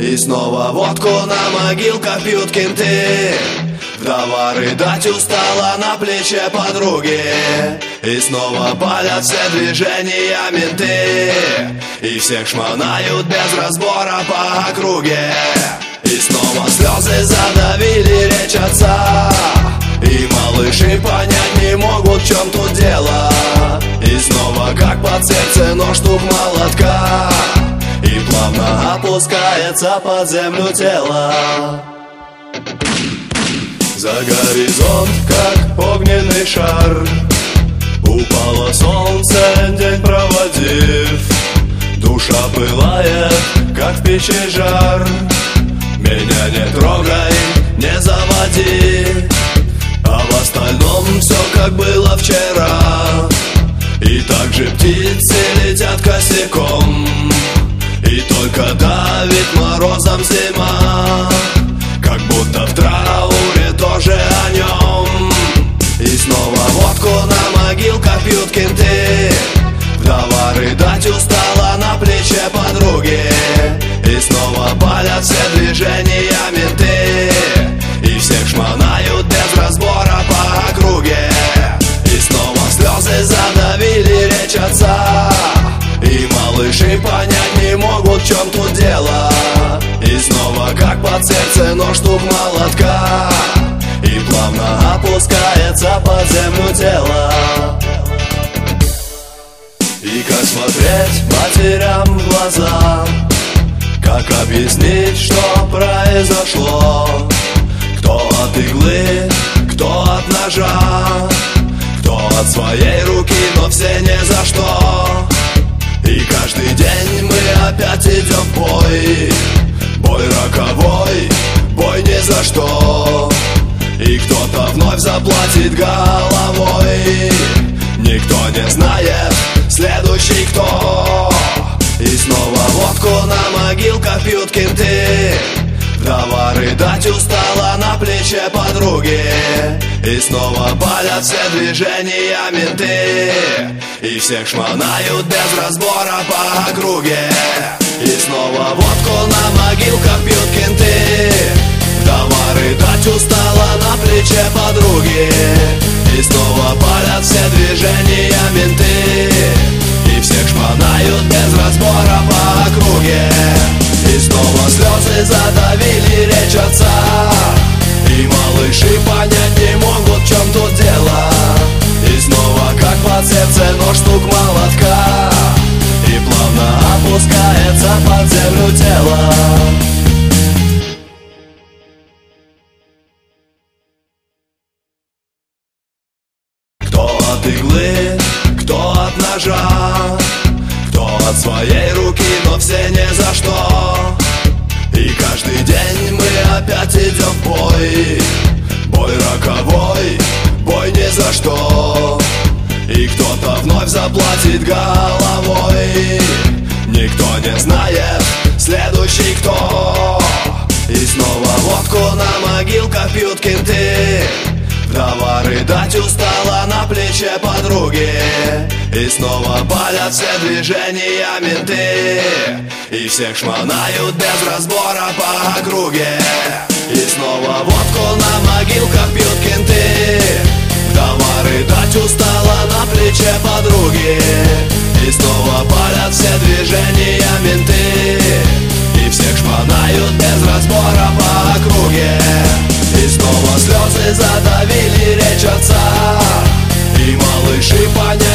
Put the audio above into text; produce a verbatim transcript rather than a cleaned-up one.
И снова водку на могилках пьют кенты. Вдова рыдать устала на плече подруги. И снова палят все движения менты. И всех шмонают без разбора по округе. И снова слезы задавили речь отца. И малыши понять не могут, в чем тут дело. И снова как под сердце нож стук молотка. И плавно опускается под землю тело. За горизонт, как огненный шар, упало солнце, день проводив. Душа пылает, как в печи жар. Меня не трогай, не заводи. А в остальном все как было вчера. И также птицы летят косяком. И только давит морозом зима. Как будто в трауре тоже о нем. И снова водку на могилках пьют кенты. Вдова рыдать устала на плече подруги. И снова палят все движения менты. И всех шмонают без разбора по округе. И снова слезы задавили речь отца. И малыши понять не могут, в чем тут дело. И снова как под сердце нож стук молотка. И плавно опускается под землю тело. И как смотреть матерям в глаза, как объяснить, что произошло? Кто от иглы, кто от ножа, кто от своей руки, но все не за что. И каждый день мы опять идем в бой. Бой роковой, бой ни за что. И кто-то вновь заплатит головой. Никто не знает, следующий кто. И снова водку на могилках пьют кенты. Вдова рыдать устала на плече подруги. И снова палят все движения менты. И всех шмонают без разбора по округе. И снова водку на могилках пьют кенты. Вдова рыдать устала на плече подруги. И снова палят все движения менты. И всех шмонают без разбора по округе. И снова слезы задавили речь отца. И малыши понять не могут, в чем тут дело. И снова как под сердце нож стук молотка. И плавно опускается под землю тело. Кто от иглы, кто от ножа, кто от своей руки, но все не за что. И каждый день мы опять идем в бой. Бой роковой, бой ни за что. И кто-то вновь заплатит головой. Никто не знает, следующий кто. И снова водку на могилках пьют кенты. Вдова рыдать устала на плече подруги. И снова палят все движения менты. И всех шмонают без разбора по округе. И снова водку на могилках пьют кенты. Вдова рыдать устала на плече подруги. И снова палят все движения менты. И всех шмонают без разбора по округе. И снова слезы задавили речь отца. И малыши понять